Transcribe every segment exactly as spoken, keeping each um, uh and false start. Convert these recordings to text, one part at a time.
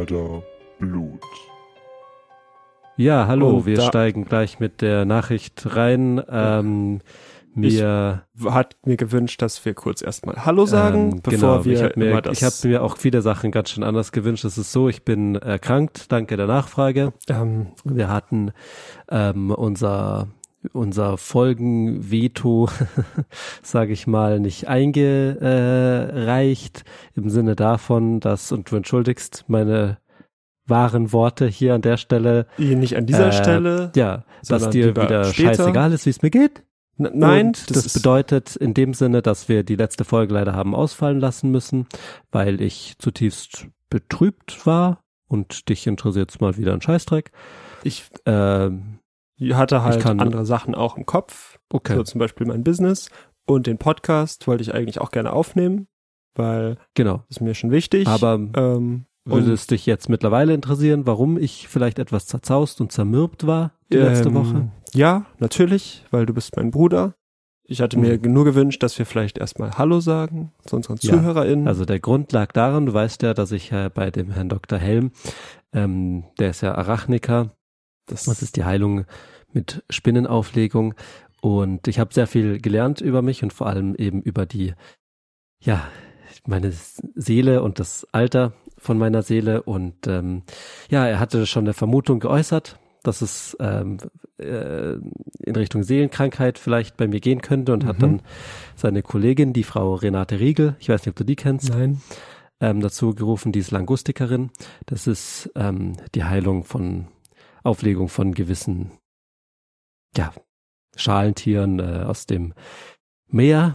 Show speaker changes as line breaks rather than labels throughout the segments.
Mörder Blut.
Ja, hallo,
Oh,
wir
da-
steigen gleich mit der Nachricht rein. Ähm, mir,
Hat mir gewünscht, dass wir kurz erstmal Hallo sagen,
ähm,
bevor
genau,
wir
ich habe
immer
mir,
das...
ich hab mir auch viele Sachen ganz schön anders gewünscht. Es ist so, ich bin erkrankt, danke der Nachfrage.
ähm,
Wir hatten ähm, unser unser Folgenveto, sage ich mal, nicht eingereicht, im Sinne davon, dass, und du entschuldigst meine wahren Worte hier an der Stelle,
nicht an dieser
äh,
Stelle.
ja, dass
sondern
dir
lieber
wieder
später.
scheißegal ist, wie es mir geht.
N- Nein,
Und das,
ist-
bedeutet in dem Sinne, dass wir die letzte Folge leider haben ausfallen lassen müssen, weil ich zutiefst betrübt war und dich interessiert mal wieder ein Scheißdreck.
Ich
Ähm,
hatte halt
Ich kann-
andere Sachen auch im Kopf,
okay,
so zum Beispiel mein Business und den Podcast wollte ich eigentlich auch gerne aufnehmen, weil
genau.
das ist mir schon wichtig.
Aber
ähm,
würde
und,
es dich jetzt mittlerweile interessieren, warum ich vielleicht etwas zerzaust und zermürbt war die letzte
ähm,
Woche?
Ja, natürlich, weil du bist mein Bruder. Ich hatte mir
Mhm.
nur gewünscht, dass wir vielleicht erstmal Hallo sagen zu unseren
Ja,
ZuhörerInnen.
Also der Grund lag daran, du weißt ja, dass ich äh, bei dem Herrn Doktor Helm, ähm, der ist ja Arachniker,
das,
das ist die Heilung mit Spinnenauflegung, und ich habe sehr viel gelernt über mich und vor allem eben über die, ja, meine Seele und das Alter von meiner Seele, und ähm, ja, er hatte schon eine Vermutung geäußert, dass es ähm, äh, in Richtung Seelenkrankheit vielleicht bei mir gehen könnte, und
Mhm.
hat dann seine Kollegin, die Frau Renate Riegel, ich weiß nicht, ob du die kennst,
Nein.
ähm, dazu gerufen, die ist Langustikerin. Das ist ähm, die Heilung von Auflegung von gewissen, ja, Schalentieren äh, aus dem Meer.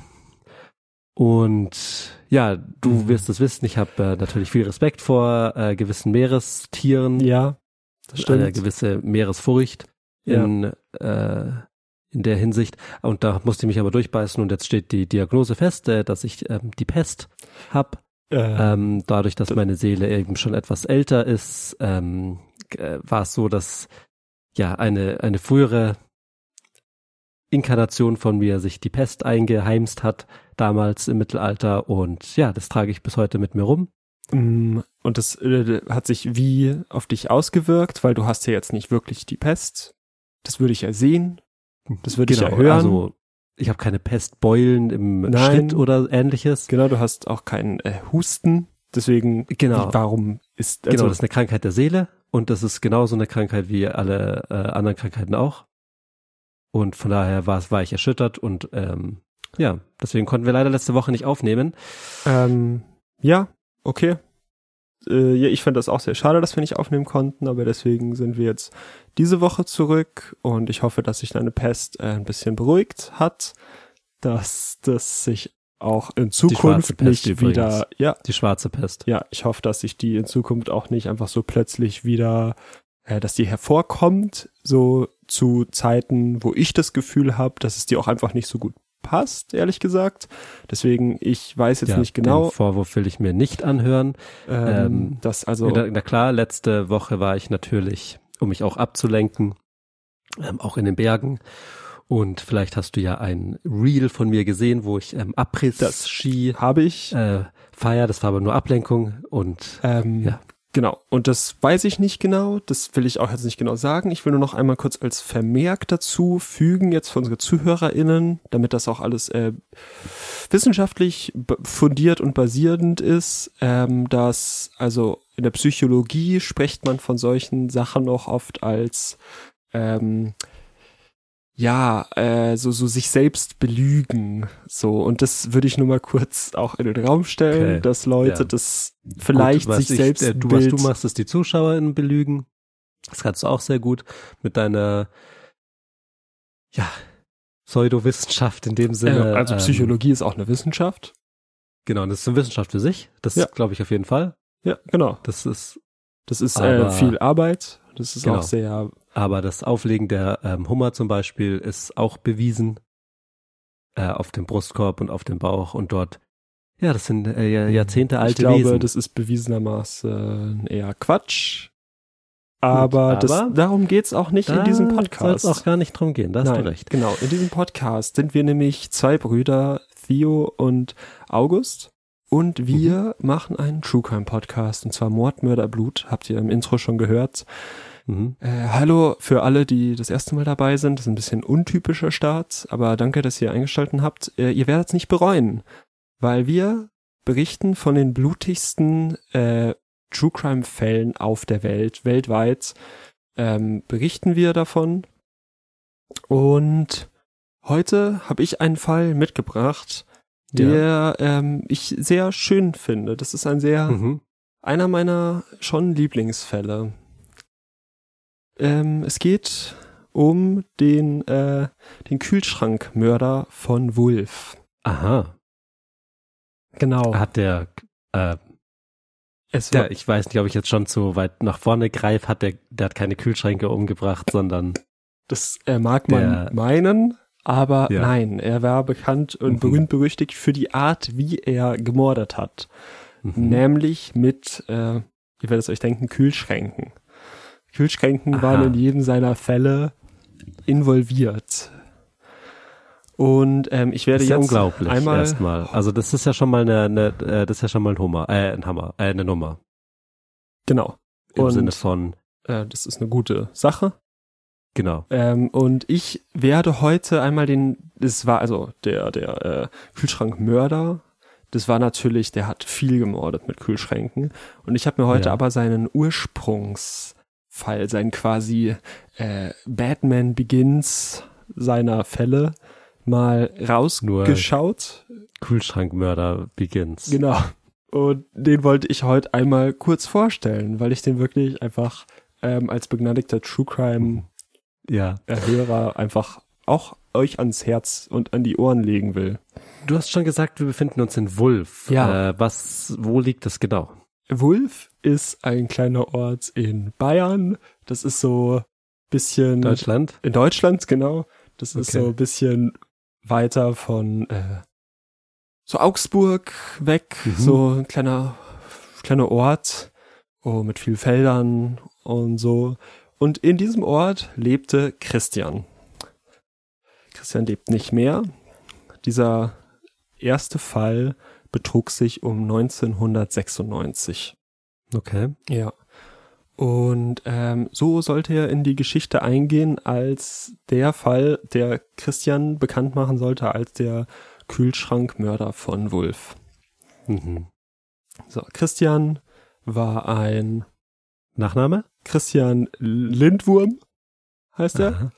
Und ja, du
Mhm.
wirst es wissen, ich habe äh, natürlich viel Respekt vor äh, gewissen Meerestieren,
Ja, das stimmt.
eine gewisse Meeresfurcht
Ja.
in, äh, in der Hinsicht. Und da musste ich mich aber durchbeißen, und jetzt steht die Diagnose fest, äh, dass ich ähm, die Pest habe.
Äh,
Ähm, dadurch, dass meine Seele eben schon etwas älter ist, ähm, äh, war es so, dass ja eine eine frühere Inkarnation von mir sich die Pest eingeheimst hat, damals im Mittelalter, und ja, das trage ich bis heute mit mir rum.
mm, und das äh, hat sich wie auf dich ausgewirkt, weil du hast ja jetzt nicht wirklich die Pest. Das würde ich ja sehen. Das würde ich ja hören.
Also ich habe keine Pestbeulen im
Nein.
Schritt oder ähnliches.
Genau, du hast auch keinen äh, Husten. Deswegen,
Genau.
wie, warum ist...
Genau,
Also,
das ist eine Krankheit der Seele, und das ist genauso eine Krankheit wie alle äh, anderen Krankheiten auch. Und von daher war, war ich erschüttert, und ähm, ja, deswegen konnten wir leider letzte Woche nicht aufnehmen.
ähm, ja, okay. Äh, ja, ich fand das auch sehr schade, dass wir nicht aufnehmen konnten, aber deswegen sind wir jetzt diese Woche zurück, und ich hoffe, dass sich deine Pest äh, ein bisschen beruhigt hat, dass das sich auch in
schwarze
Zukunft
Pest
nicht
übrigens.
wieder... Ja,
Die schwarze Pest.
ja, ich hoffe, dass sich die in Zukunft auch nicht einfach so plötzlich wieder, äh, dass die hervorkommt, so zu Zeiten, wo ich das Gefühl habe, dass es dir auch einfach nicht so gut passt, ehrlich gesagt. Deswegen, ich weiß jetzt
Ja,
nicht genau,
Den Vorwurf will ich mir nicht anhören.
ähm,
ähm,
dass also,
Na, na klar, letzte Woche war ich natürlich, um mich auch abzulenken, ähm, auch in den Bergen. Und vielleicht hast du ja ein Reel von mir gesehen, wo ich ähm, Abriss-Ski
habe ich,
äh, feier. Das war aber nur Ablenkung, und
ähm,
ja.
genau, und das weiß ich nicht genau, das will ich auch jetzt nicht genau sagen. Ich will nur noch einmal kurz als Vermerk dazu fügen, jetzt für unsere ZuhörerInnen, damit das auch alles äh, wissenschaftlich b- fundiert und basierend ist, ähm, dass, also in der Psychologie spricht man von solchen Sachen auch oft als ähm, ja, äh, so, so sich selbst belügen, so, und das würde ich nur mal kurz auch in den Raum stellen,
Okay.
dass Leute
Ja.
das vielleicht
Gut, was
sich
ich,
selbst
äh, du, was du machst, ist die ZuschauerInnen belügen. Das kannst du auch sehr gut mit deiner, ja, Pseudowissenschaft in dem Sinne.
äh, also
ähm,
Psychologie ist auch eine Wissenschaft.
Genau, das ist eine Wissenschaft für sich. Das
Ja.
glaube ich auf jeden Fall.
Ja, genau.
Das ist,
Das ist äh,
Aber-
viel Arbeit. Das ist
Genau.
auch sehr,
aber das Auflegen der ähm, Hummer zum Beispiel ist auch bewiesen, äh, auf dem Brustkorb und auf dem Bauch, und dort, ja, das sind äh, Jahr- Jahrzehnte alte
ich glaube,
Wesen.
das ist bewiesenermaßen eher Quatsch. Aber, das,
aber
darum geht's auch nicht in diesem
soll
Podcast.
es auch gar nicht drum gehen, da hast
Nein,
du recht.
genau. In diesem Podcast sind wir nämlich zwei Brüder, Theo und August. und wir mhm. machen einen True Crime Podcast, und zwar Mord, Mörder, Blut, habt ihr im Intro schon gehört. Mhm. Äh, hallo für alle, die das erste Mal dabei sind, das ist ein bisschen untypischer Start, aber danke, dass ihr eingeschaltet habt. Äh, ihr werdet es nicht bereuen, weil wir berichten von den blutigsten äh, True Crime Fällen auf der Welt, weltweit, ähm, berichten wir davon. Und heute habe ich einen Fall mitgebracht, der ja. ähm, ich sehr schön finde. Das ist ein sehr, mhm. einer meiner schon Lieblingsfälle. Ähm, es geht um den, äh, den Kühlschrankmörder von Wulf.
Aha.
Genau.
Hat der, äh, es der, ich weiß nicht, ob ich jetzt schon zu weit nach vorne greife, hat der, der hat keine Kühlschränke umgebracht, sondern
das äh, mag man der, meinen, aber ja. nein, er war bekannt und mhm. berühmt-berüchtigt für die Art, wie er gemordet hat. Mhm. Nämlich mit, äh, ihr werdet es euch denken, Kühlschränken. Kühlschränken Aha. waren in jedem seiner Fälle involviert. Und ähm, ich werde
das ist ja
jetzt
unglaublich
einmal
erstmal. Also das ist ja schon mal eine, eine äh, das ist ja schon mal ein Hummer, äh, ein Hammer, äh, eine Nummer.
Genau.
Im
und,
Sinne von
äh, das ist eine gute Sache.
Genau.
Ähm, und ich werde heute einmal den, das war also der der äh, Kühlschrankmörder. Das war natürlich, der hat viel gemordet mit Kühlschränken. Und ich habe mir heute ja. aber seinen Ursprungsfall, seinen quasi äh, Batman Begins seiner Fälle mal rausgeschaut.
Nur Kühlschrankmörder Begins.
Genau. Und den wollte ich heute einmal kurz vorstellen, weil ich den wirklich einfach ähm, als begnadigter True Crime
ja.
Hörer einfach auch euch ans Herz und an die Ohren legen will.
Du hast schon gesagt, wir befinden uns in Wulf.
Ja.
Äh, was, wo liegt das genau?
Wulf ist ein kleiner Ort in Bayern. Das ist so ein bisschen...
Deutschland?
In Deutschland, genau. Das ist
okay.
so ein bisschen weiter von äh, so Augsburg weg. Mhm. So ein kleiner, kleiner Ort oh, mit vielen Feldern und so. Und in diesem Ort lebte Christian. Christian lebt nicht mehr. Dieser erste Fall betrug sich um neunzehnhundertsechsundneunzig.
Okay.
Ja. Und ähm, so sollte er in die Geschichte eingehen als der Fall, der Christian bekannt machen sollte als der Kühlschrankmörder von Wulf.
Mhm.
So, Christian war ein
Nachname?
Christian Lindwurm heißt er.
Aha.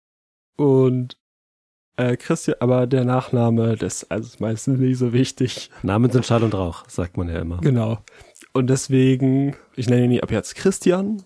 Und äh, Christian, aber der Nachname, das also ist meistens nicht so wichtig.
Namen sind Schall und Rauch, sagt man ja immer.
Genau. Und deswegen, ich nenne ihn ab jetzt Christian.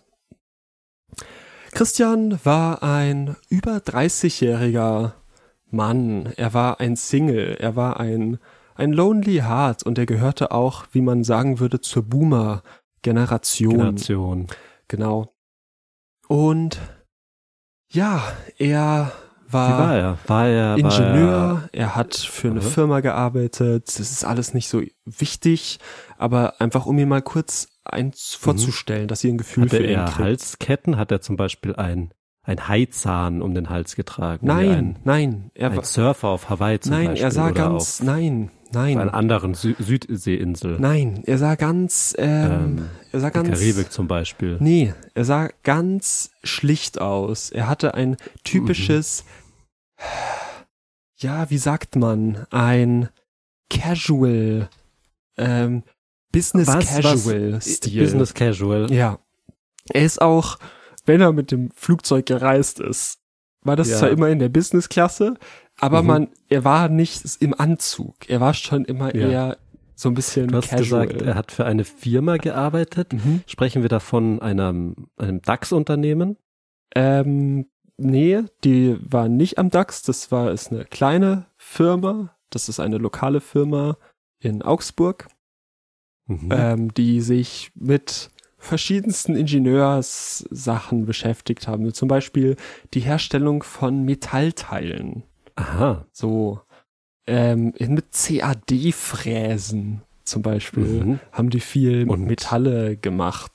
Christian war ein über dreißigjähriger Mann. Er war ein Single. Er war ein, ein Lonely Heart und er gehörte auch, wie man sagen würde, zur Boomer-Generation.
Generation.
Genau. Und ja, er war,
Wie war er? War er
Ingenieur,
war er,
er hat für eine
aha.
Firma gearbeitet, das ist alles nicht so wichtig, aber einfach um mir mal kurz eins vorzustellen, mhm. dass ihr ein Gefühl
Hatte
für ihn
er
kriegt.
Halsketten? Hat er zum Beispiel ein, ein Haizahn um den Hals getragen?
Nein,
ein,
nein. Er
ein
war,
Surfer auf Hawaii zum
nein,
Beispiel?
er sah
oder
ganz,
auf,
nein, nein.
auf einer anderen Sü- Südseeinsel?
Nein, er sah ganz, ähm,
ähm,
er sah ganz.
Karibik zum Beispiel?
Nee, er sah ganz schlicht aus. Er hatte ein typisches, mhm. ja, wie sagt man, ein Casual, ähm, Business
was,
Casual
was?
Stil.
Business Casual.
Ja. Er ist auch, wenn er mit dem Flugzeug gereist ist, war das
ja.
zwar immer in der Business-Klasse, aber mhm. man, er war nicht im Anzug. Er war schon immer ja. eher so ein bisschen
Du hast
casual.
gesagt, er hat für eine Firma gearbeitet. Mhm. Sprechen wir da von einem, einem DAX-Unternehmen?
Ähm, nee, die war nicht am DAX. Das war, ist eine kleine Firma. Das ist eine lokale Firma in Augsburg, mhm. ähm, die sich mit verschiedensten Ingenieurssachen beschäftigt haben. Zum Beispiel die Herstellung von Metallteilen.
Aha.
So, ähm, mit C A D-Fräsen zum Beispiel mhm. haben die viel
Und
Metalle gemacht.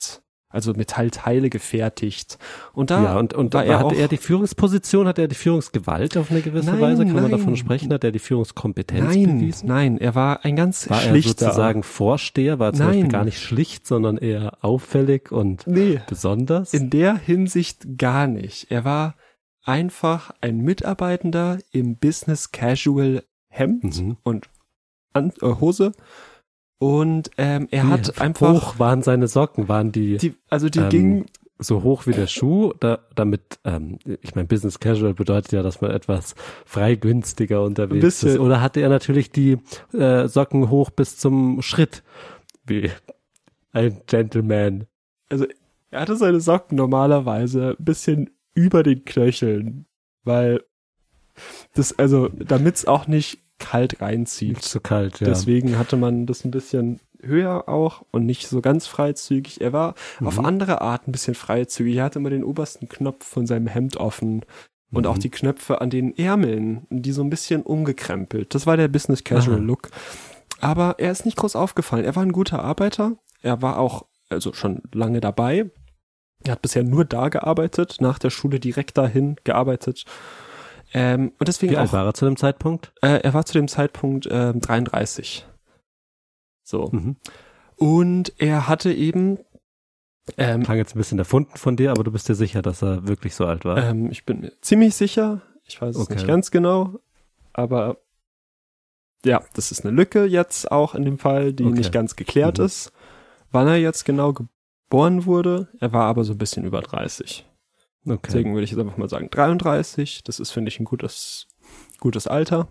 also Metallteile gefertigt. Und da
ja, und, und
war er
hatte
auch,
er die Führungsposition, hat er die Führungsgewalt auf eine gewisse
Nein,
Weise? Kann man
nein.
davon sprechen? Hat er die Führungskompetenz
nein,
bewiesen?
nein, er war ein ganz
War er
schlichter.
sozusagen Vorsteher? War er zum
Nein.
Beispiel gar nicht schlicht, sondern eher auffällig und
Nee,
besonders?
in der Hinsicht gar nicht. Er war einfach ein Mitarbeitender im Business Casual Hemd
Mhm.
und An äh, Hose. Und ähm, er
Wie
hat einfach
hoch waren seine Socken? Waren die,
die, also die
ähm,
gingen,
so hoch wie der Schuh? Da, damit, ähm, ich meine, Business Casual bedeutet ja, dass man etwas freigünstiger unterwegs
bisschen.
ist. Oder hatte er natürlich die äh, Socken hoch bis zum Schritt? Wie ein Gentleman.
er hatte seine Socken normalerweise ein bisschen über den Knöcheln, weil das, also damit es auch nicht kalt reinzieht.
Nicht so kalt, ja.
Deswegen hatte man das ein bisschen höher auch und nicht so ganz freizügig. Er war
Mhm.
auf andere Art ein bisschen freizügig. Er hatte immer den obersten Knopf von seinem Hemd offen und
Mhm.
auch die Knöpfe an den Ärmeln, die so ein bisschen umgekrempelt. Das war der Business Casual
Aha.
Look. Aber er ist nicht groß aufgefallen. Er war ein guter Arbeiter. Er war auch also schon lange dabei. Er hat bisher nur da gearbeitet, nach der Schule direkt dahin gearbeitet. Ähm, und deswegen
Wie alt
auch,
war er zu dem Zeitpunkt?
äh, er war zu dem Zeitpunkt ähm, dreiunddreißig. So.
Mhm.
Und er hatte eben, ähm,
Klang jetzt ein bisschen erfunden von dir, aber du bist dir sicher, dass er wirklich so alt war?
ähm, ich bin mir ziemlich sicher, ich weiß es
Okay.
nicht ganz genau, aber ja, das ist eine Lücke jetzt auch in dem Fall, die
Okay.
nicht ganz geklärt
Mhm.
ist, wann er jetzt genau geboren wurde. Er war aber so ein bisschen über dreißig.
Okay.
Deswegen würde ich jetzt einfach mal sagen dreiunddreißig. Das ist, finde ich, ein gutes, gutes Alter.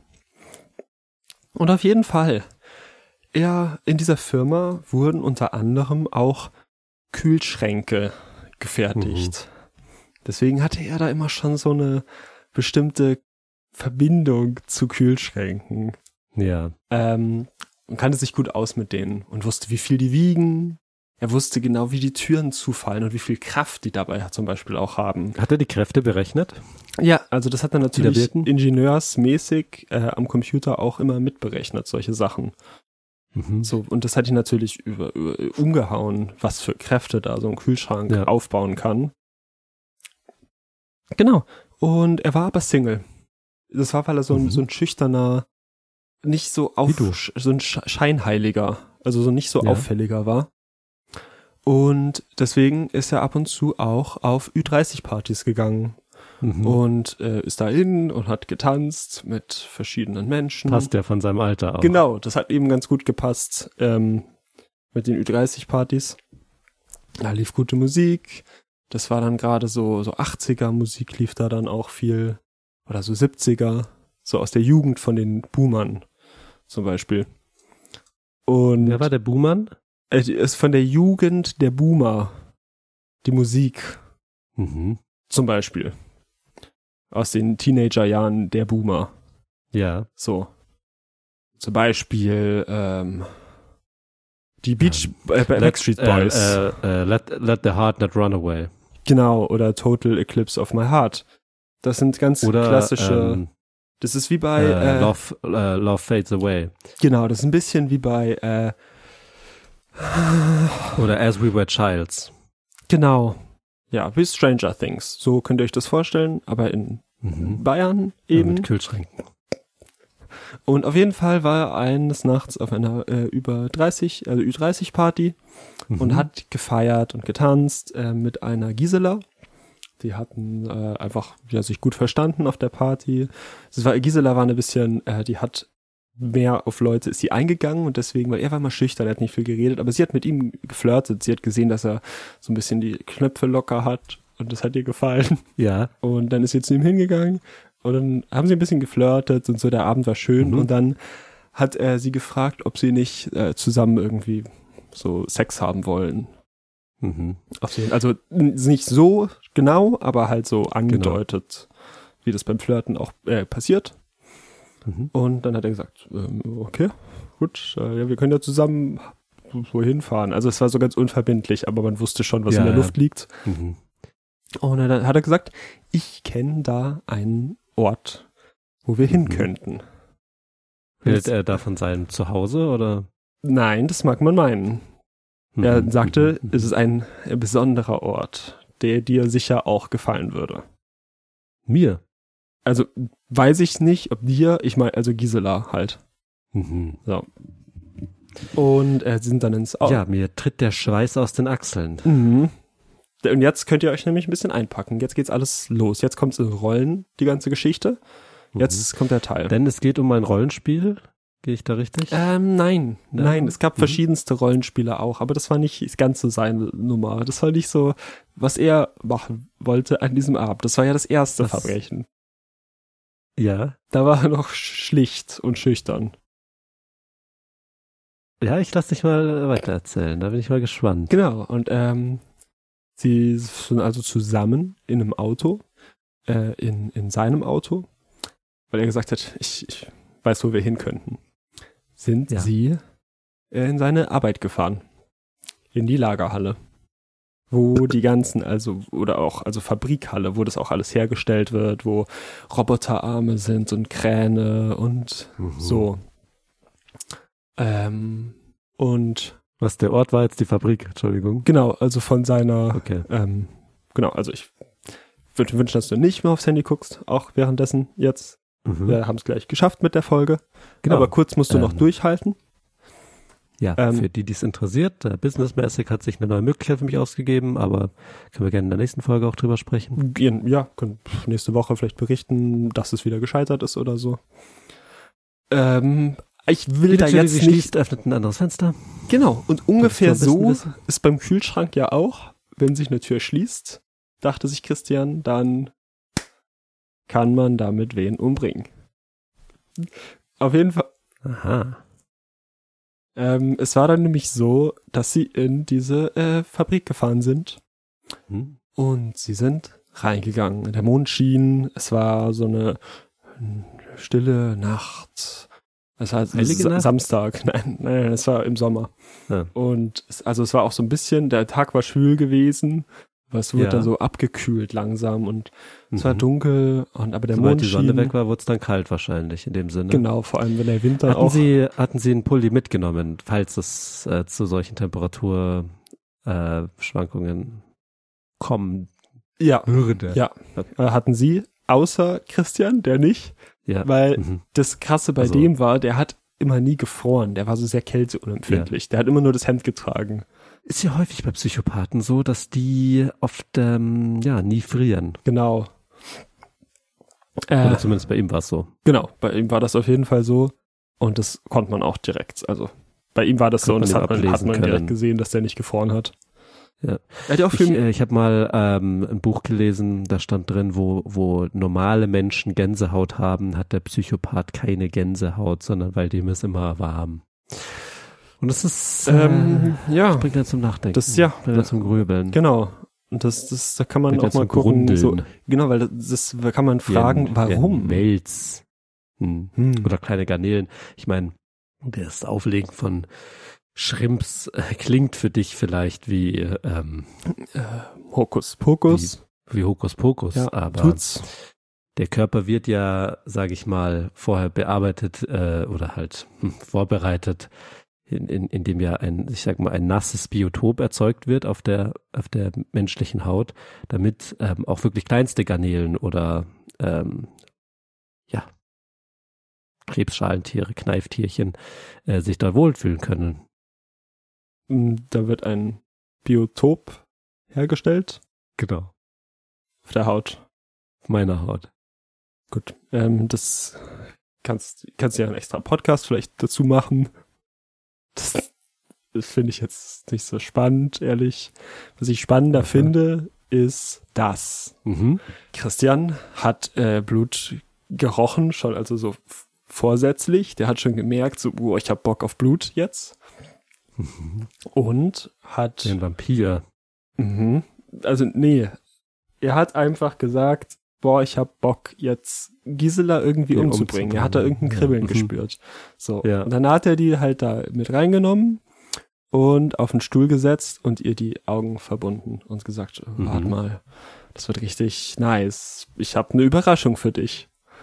Und auf jeden Fall, er, in dieser Firma wurden unter anderem auch Kühlschränke gefertigt. Deswegen hatte er da immer schon so eine bestimmte Verbindung zu Kühlschränken.
Ja.
Ähm, und kannte sich gut aus mit denen und wusste, wie viel die wiegen. Er wusste genau, wie die Türen zufallen und wie viel Kraft die dabei zum Beispiel auch haben.
Hat er die Kräfte berechnet?
Ja, also das hat er
da
natürlich
wirken?
ingenieursmäßig äh, am Computer auch immer mitberechnet, solche Sachen.
Mhm.
So, und das hat ihn natürlich über, über, umgehauen, was für Kräfte da so ein Kühlschrank
Ja.
aufbauen kann. Genau. Und er war aber Single. Das war, weil er so ein,
Mhm.
so ein schüchterner, nicht so auf,
Wie du.
so ein Sch- Scheinheiliger, also so nicht so
Ja.
auffälliger war. Und deswegen ist er ab und zu auch auf Ü dreißig Partys gegangen
Mhm.
und äh, ist da hin und hat getanzt mit verschiedenen Menschen.
Passt ja von seinem Alter auch.
Genau, das hat eben ganz gut gepasst ähm, mit den Ü dreißig Partys. Da lief gute Musik. Das war dann gerade so, so achtziger Musik lief da dann auch viel. Oder so siebziger. So aus der Jugend von den Boomern zum Beispiel. Und
Wer war der Buhmann?
äh, die ist von der Jugend der Boomer. Die Musik
Mhm.
zum Beispiel. Aus den Teenagerjahren der Boomer.
Ja.
So. Zum Beispiel ähm, die Beach äh, Backstreet Boys.
Äh, äh, äh, let, let the heart not run away.
Genau, oder Total Eclipse of My Heart. Das sind ganz
Oder
klassische.
ähm,
Das ist wie bei
äh,
äh,
Love, äh, Love Fades Away.
genau, das ist ein bisschen wie bei äh,
Oder As We Were Childs.
genau. Ja, wie Stranger Things. So könnt ihr euch das vorstellen, aber in
Mhm.
Bayern
Ja,
eben.
mit Kühlschränken.
Und auf jeden Fall war er eines Nachts auf einer äh, über dreißig, also Ü dreißig Party
Mhm.
und hat gefeiert und getanzt äh, mit einer Gisela. Die hatten äh, einfach ja, sich gut verstanden auf der Party. Das war, Gisela war ein bisschen, äh, die hat mehr auf Leute, ist sie eingegangen und deswegen, weil er war immer schüchtern, er hat nicht viel geredet, aber sie hat mit ihm geflirtet. Sie hat gesehen, dass er so ein bisschen die Knöpfe locker hat und das hat ihr gefallen.
Ja.
Und dann ist sie zu ihm hingegangen und dann haben sie ein bisschen geflirtet und so, der Abend war schön.
Mhm.
Und dann hat er sie gefragt, ob sie nicht äh, zusammen irgendwie so Sex haben wollen.
Mhm.
Auf jeden, also n- nicht so genau, aber halt so angedeutet, wie das beim Flirten auch äh, passiert.
Mhm.
Und dann hat er gesagt, ähm, okay, gut, äh, ja, wir können ja zusammen wohin fahren. Also es war so ganz unverbindlich, aber man wusste schon, was
Ja,
in der
ja.
Luft liegt.
Mhm.
Und dann hat er gesagt, ich kenne da einen Ort, wo wir hin
Mhm.
könnten.
Redet er da von seinem Zuhause oder?
Nein, das mag man meinen. Er
Mhm.
sagte,
Mhm.
es ist ein besonderer Ort, der dir sicher auch gefallen würde.
Mir?
Also weiß ich nicht, ob dir, ich meine, also Gisela halt.
Mhm.
So. Und äh, sind dann ins Auto.
Ja, mir tritt der Schweiß aus den Achseln.
Mhm. Und jetzt könnt ihr euch nämlich ein bisschen einpacken. Jetzt geht's alles los. Jetzt kommt's in Rollen, die ganze Geschichte. Jetzt mhm. kommt der Teil.
Denn es geht um ein Rollenspiel. Gehe ich da richtig?
Ähm, nein,
Ja.
nein. Es gab
Mhm.
verschiedenste Rollenspiele auch, aber das war nicht ganz so seine Nummer. Das war nicht so, was er machen wollte an diesem Abend. Das war ja das erste
Was?
Verbrechen.
Ja.
Da war er noch schlicht und schüchtern.
Ja, ich lasse dich mal weiter erzählen. Da bin ich mal gespannt.
Genau. Und ähm, sie sind also zusammen in einem Auto, äh, in, in seinem Auto, weil er gesagt hat, ich, ich weiß, wo wir hin könnten. Sind
Ja.
sie äh, in seine Arbeit gefahren. In die Lagerhalle. Wo die ganzen, also, oder auch, also Fabrikhalle, wo das auch alles hergestellt wird, wo Roboterarme sind und Kräne und
Mhm.
so. Ähm, und
Was, der Ort war jetzt die Fabrik, Entschuldigung.
genau, also von seiner,
Okay.
ähm, genau, also ich würde wünschen, dass du nicht mehr aufs Handy guckst, auch währenddessen jetzt.
Mhm.
Wir haben es gleich geschafft mit der Folge.
Genau.
Aber kurz musst du
Ähm,
noch durchhalten.
Ja,
ähm,
für die, die es interessiert, äh, businessmäßig hat sich eine neue Möglichkeit für mich ausgegeben, aber können wir gerne in der nächsten Folge auch drüber sprechen.
Gehen- Ja, können nächste Woche vielleicht berichten, dass es wieder gescheitert ist oder so. Ähm, ich will
Die
da
Tür, die
jetzt
sich
nicht.
schließt, öffnet ein anderes Fenster.
Genau, und ungefähr
Das ist so ein
so
bisschen wissen.
ist beim Kühlschrank ja auch, wenn sich eine Tür schließt, dachte sich Christian, dann kann man damit wen umbringen. Auf jeden Fall.
Aha.
Ähm, es war dann nämlich so, dass sie in diese äh, Fabrik gefahren sind
Hm.
und sie sind reingegangen. Der Mond schien, es war so eine stille Nacht. Es war
Heilige
Sa-
Nacht?
Samstag, nein, nein, es war im Sommer.
Ja.
Und es, also es war auch so ein bisschen, der Tag war schwül gewesen, aber es wurde
Ja.
dann so abgekühlt langsam und es war
Mhm.
dunkel und aber der
Sobald
Mond
die Sonne
schien.
weg war, wurde es dann kalt wahrscheinlich in dem Sinne.
Genau, vor allem wenn der Winter
Hatten
auch.
Sie, hatten Sie einen Pulli mitgenommen, falls es äh, zu solchen Temperaturschwankungen äh, Schwankungen kommen
Ja,
würde?
ja. Äh, hatten sie, außer Christian, der nicht,
Ja.
weil
Mhm.
das Krasse bei
Also-
dem war, der hat immer nie gefroren, der war so sehr kälteunempfindlich, der hat immer nur das Hemd getragen.
Ist ja häufig bei Psychopathen so, dass die oft ähm, ja nie frieren.
Genau. Äh,
Oder zumindest bei ihm war es so.
genau, bei ihm war das auf jeden Fall so und das konnte man auch direkt, also bei ihm war das so und
Konnte
das
man
hat
ihm
man, hat
ablesen
man direkt
können.
gesehen, dass der nicht gefroren hat.
Ja.
Er hat ja auch
Ich,
für
äh, ich habe mal ähm, ein Buch gelesen, da stand drin, wo, wo normale Menschen Gänsehaut haben, hat der Psychopath keine Gänsehaut, sondern weil dem ist immer warm. Und das ist, äh,
ähm, ja,
bringt dann zum Nachdenken.
das ist ja,
bringt dann zum Grübeln.
genau. Und das, das, da kann man
Bringt
auch
dann zum
mal gucken, so,
Grundeln.
genau, weil das, das da kann man fragen,
Wie ein-
warum?
wie ein Wels. Hm.
Hm.
Oder kleine Garnelen. Ich meine, das Auflegen von Shrimps äh, klingt für dich vielleicht wie, ähm,
Äh, Hokus Pokus.
wie Hokuspokus,
Ja,
aber
tut's.
der Körper wird ja, sage ich mal, vorher bearbeitet äh, oder halt hm, vorbereitet, in, in, indem ja ein, ich sag mal, ein nasses Biotop erzeugt wird auf der auf der menschlichen Haut, damit ähm, auch wirklich kleinste Garnelen oder ähm, ja Krebsschalentiere, Kneiftierchen äh, sich da wohlfühlen können.
Da wird ein Biotop hergestellt
Genau.
auf der Haut.
Auf meiner Haut.
Gut. Ähm, das kannst, kannst du ja einen extra Podcast vielleicht dazu machen. Das, das finde ich jetzt nicht so spannend, ehrlich. Was ich spannender
Okay.
finde, ist das.
Mhm.
Christian hat äh, Blut gerochen, schon also so f- vorsätzlich. Der hat schon gemerkt, so, oh, ich hab Bock auf Blut jetzt.
Mhm.
Und hat,
Wie ein Vampir.
mhm, also nee, er hat einfach gesagt, boah, ich hab Bock jetzt Gisela irgendwie
Ja,
umzubringen. Er hat da irgendein
umzubringen.
Kribbeln
Ja. Mhm.
gespürt. So.
Ja.
Und dann hat er die halt da mit reingenommen und auf den Stuhl gesetzt und ihr die Augen verbunden und gesagt, warte
Mhm.
mal, das wird richtig nice. Ich habe eine Überraschung für dich.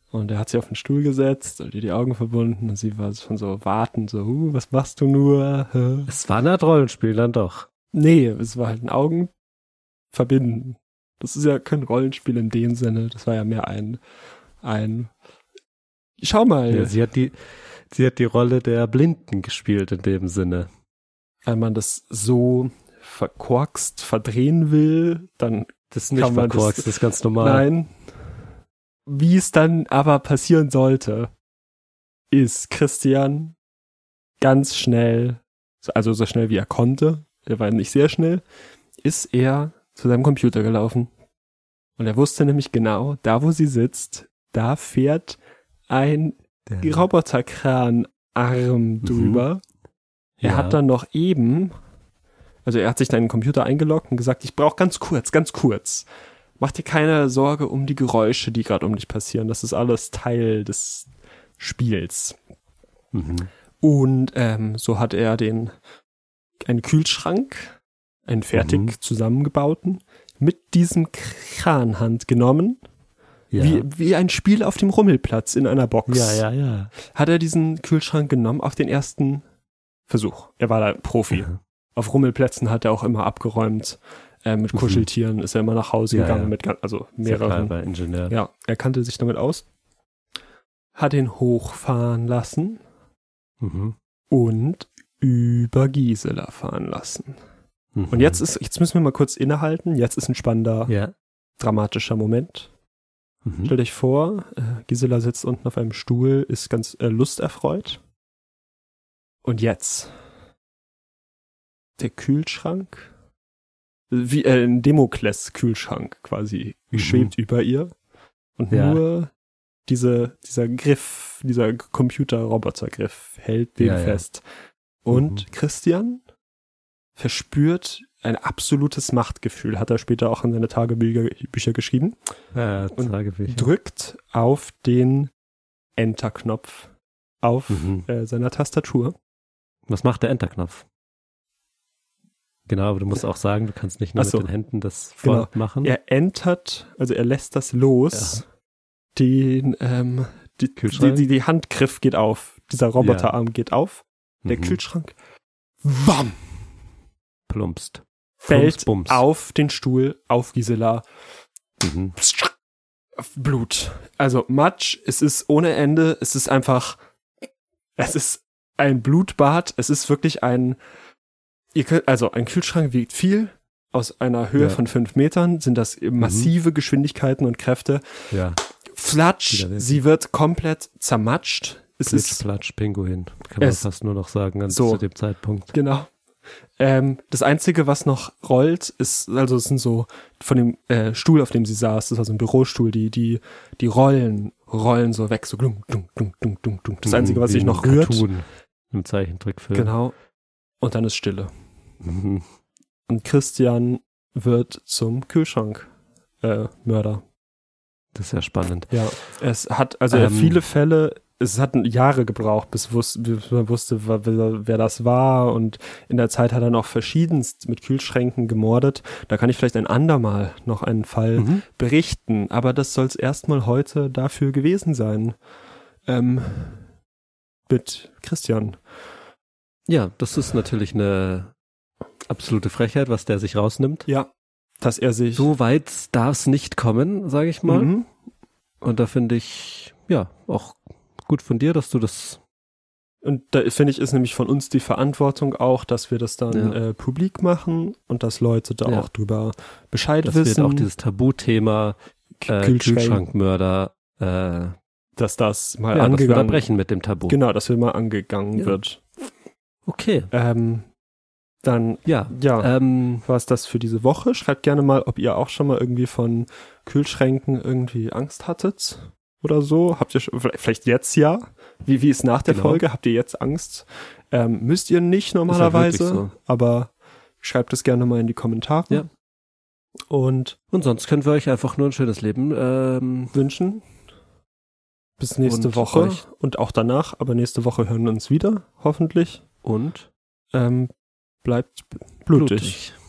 Und er hat sie auf den Stuhl gesetzt und ihr die Augen verbunden und sie war schon so wartend, so, uh, was machst du nur? Hä?
Es war eine Art Rollenspiel dann doch.
Nee, es war halt ein Augen verbinden. Das ist ja kein Rollenspiel in dem Sinne, das war ja mehr ein, ein, schau mal.
Ja, sie hat die, sie hat die Rolle der Blinden gespielt in dem Sinne.
Wenn man das so verkorkst, verdrehen will, dann
Das ist nicht
kann man
verkorkst,
das,
das ist ganz normal.
Nein. Wie es dann aber passieren sollte, ist Christian ganz schnell, also so schnell wie er konnte, er war nicht sehr schnell, ist er zu seinem Computer gelaufen. Und er wusste nämlich genau, da wo sie sitzt, da fährt ein
Der,
Roboterkranarm drüber.
Mhm.
Er
Ja.
hat dann noch eben, also er hat sich dann in den Computer eingeloggt und gesagt, ich brauche ganz kurz, ganz kurz. Mach dir keine Sorge um die Geräusche, die gerade um dich passieren. Das ist alles Teil des Spiels.
Mhm.
Und ähm, so hat er den einen Kühlschrank, einen fertig
Mhm.
zusammengebauten, mit diesem Kranhand genommen,
Ja.
wie, wie ein Spiel auf dem Rummelplatz in einer Box.
ja, ja, ja.
Hat er diesen Kühlschrank genommen auf den ersten Versuch. Er war da Profi.
Mhm.
Auf Rummelplätzen hat er auch immer abgeräumt. Äh, mit
Mhm.
Kuscheltieren ist er immer nach Hause
Ja,
gegangen,
ja.
mit gan- also
Sehr klar,
mehreren.
bei Ingenieur.
Ja, er kannte sich damit aus. Hat ihn hochfahren lassen
Mhm.
und über Gisela fahren lassen.
Mhm.
Und jetzt ist, jetzt müssen wir mal kurz innehalten. Jetzt ist ein spannender,
Ja.
dramatischer Moment.
Mhm.
Stellt euch vor, äh, Gisela sitzt unten auf einem Stuhl, ist ganz äh, lusterfreut. Und jetzt der Kühlschrank, wie äh, ein Demokles-Kühlschrank quasi,
Mhm.
schwebt über ihr. Und
Ja.
nur diese, dieser Griff, dieser Computer-Roboter-Griff hält den
Ja, ja.
fest. Und
Mhm.
Christian verspürt ein absolutes Machtgefühl, hat er später auch in seine Tagebücher Bücher geschrieben,
Ja,
Und
Tagebücher.
drückt auf den Enter-Knopf auf
Mhm.
äh, seiner Tastatur.
Was macht der Enter-Knopf? Genau, aber du musst auch sagen, du kannst nicht nur
Ach so.
mit den Händen das
Genau.
vormachen.
Er entert, also er lässt das los, den, ähm, die, die,
Kühlschrank?
die, die Handgriff geht auf, dieser Roboterarm geht auf, der
Mhm.
Kühlschrank, wam,
Plumpst.
fällt
Bums.
auf den Stuhl, auf Gisela,
Mhm.
Blut. Also Matsch, es ist ohne Ende, es ist einfach, es ist ein Blutbad, es ist wirklich ein, ihr könnt, also ein Kühlschrank wiegt viel, aus einer Höhe
Ja.
von fünf Metern sind das massive Geschwindigkeiten und Kräfte.
Ja.
Flatsch,
Widerlich.
sie wird komplett zermatscht. Es
Plitsch,
ist,
Platsch, Pinguin. Kann man
es-
fast nur noch sagen an,
so.
zu dem Zeitpunkt.
genau. Ähm, das Einzige, was noch rollt, ist, also es sind so von dem äh, Stuhl, auf dem sie saß, das war so ein Bürostuhl, die, die, die Rollen, rollen so weg, so glung, glung, glung, glung, glung, glung. Das Einzige, was
Wie
sich
ein
noch rührt,
Cartoon im Zeichentrickfilm.
genau, und dann ist Stille.
Mhm.
Und Christian wird zum Kühlschrank äh, Mörder.
Das ist ja spannend.
Ja, es hat, also
Ähm.
viele Fälle, es hat Jahre gebraucht, bis, wus bis man wusste, wer, wer das war, und in der Zeit hat er noch verschiedenst mit Kühlschränken gemordet. Da kann ich vielleicht ein andermal noch einen Fall
Mhm.
berichten, aber das soll es erstmal heute dafür gewesen sein. Ähm, mit Christian.
Ja, das ist natürlich eine absolute Frechheit, was der sich rausnimmt.
Ja, dass er sich...
So weit darf es nicht kommen, sage ich mal.
Mhm.
Und da finde ich, ja, auch gut von dir, dass du das,
Und da finde ich, ist nämlich von uns die Verantwortung auch, dass wir das dann
Ja.
äh, publik machen und dass Leute da
Ja.
auch drüber Bescheid
das
wissen,
wird auch dieses Tabuthema äh,
Kühlschrank,
Kühlschrankmörder äh,
dass das mal
ja, dass wir da
angegangen
brechen mit dem Tabu.
Genau, dass wir mal angegangen
Ja.
wird.
Okay,
Ähm, dann,
ja.
ja,
Ähm,
war es das für diese Woche. Schreibt gerne mal, ob ihr auch schon mal irgendwie von Kühlschränken irgendwie Angst hattet oder so. Habt ihr schon, vielleicht jetzt ja? Wie, wie ist nach der
Genau.
Folge? Habt ihr jetzt Angst? Ähm, müsst ihr nicht
ja
normalerweise,
wirklich so.
aber schreibt es gerne mal in die Kommentare.
Ja.
Und
und sonst können wir euch einfach nur ein schönes Leben ähm,
wünschen. Bis nächste
Und
Woche
euch.
und auch danach, aber nächste Woche hören wir uns wieder, hoffentlich.
und
Ähm, bleibt blutig.
blutig.